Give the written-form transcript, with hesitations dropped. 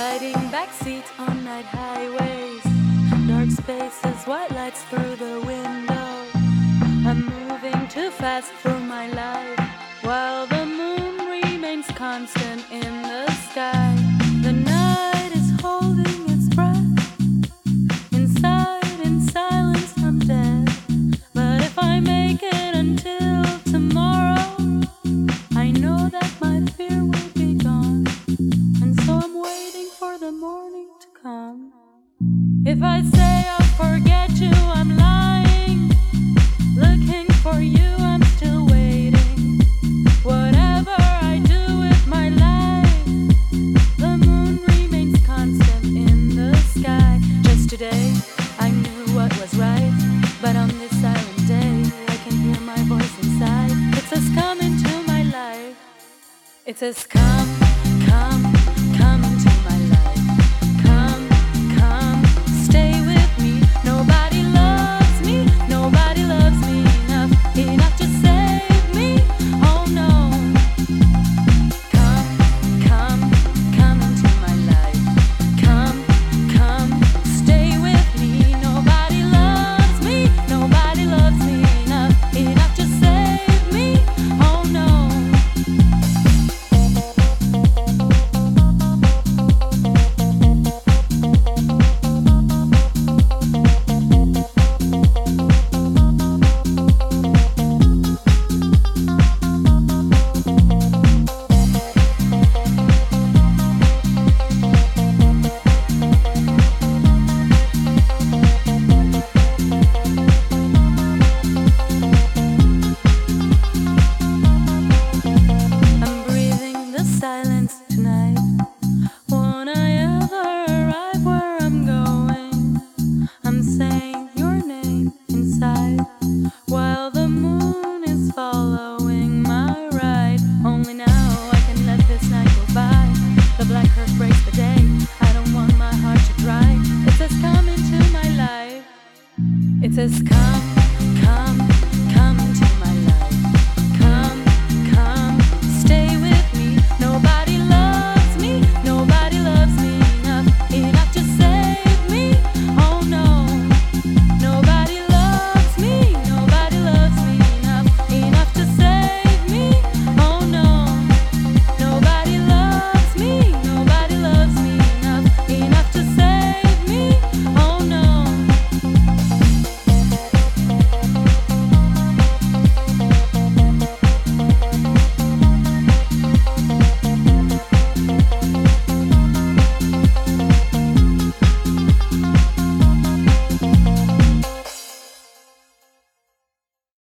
riding backseat on night highways, dark spaces, white lights through the window. I'm moving too fast for my life, while the moon remains constant in the sky. The night is holding its breath. Inside, in silence, I'm dead. But if I make it until tomorrow, I know that my fear will be gone. And so I'm waiting for the morning to come. If I say I'll forget you, I'm lying. Looking for you, I'm still waiting. Whatever I do with my life, the moon remains constant in the sky. Just today, I knew what was right, but on this silent day, I can hear my voice inside. It says come into my life. It says come, come, come into my life. Come, come, stay with me. Nobody loves me, nobody loves me enough to save me. Oh no. Come, come, come into my life. Come, come, stay with me. Nobody loves me, nobody loves me enough to save me. Oh no. I'm breathing the silence tonight. Won't I ever arrive where I'm going? I'm saying your name inside, while the moon is following my ride. Only now I can let this night go by. The black curve breaks the day. I don't want my heart to dry. It says come into my life. It says come.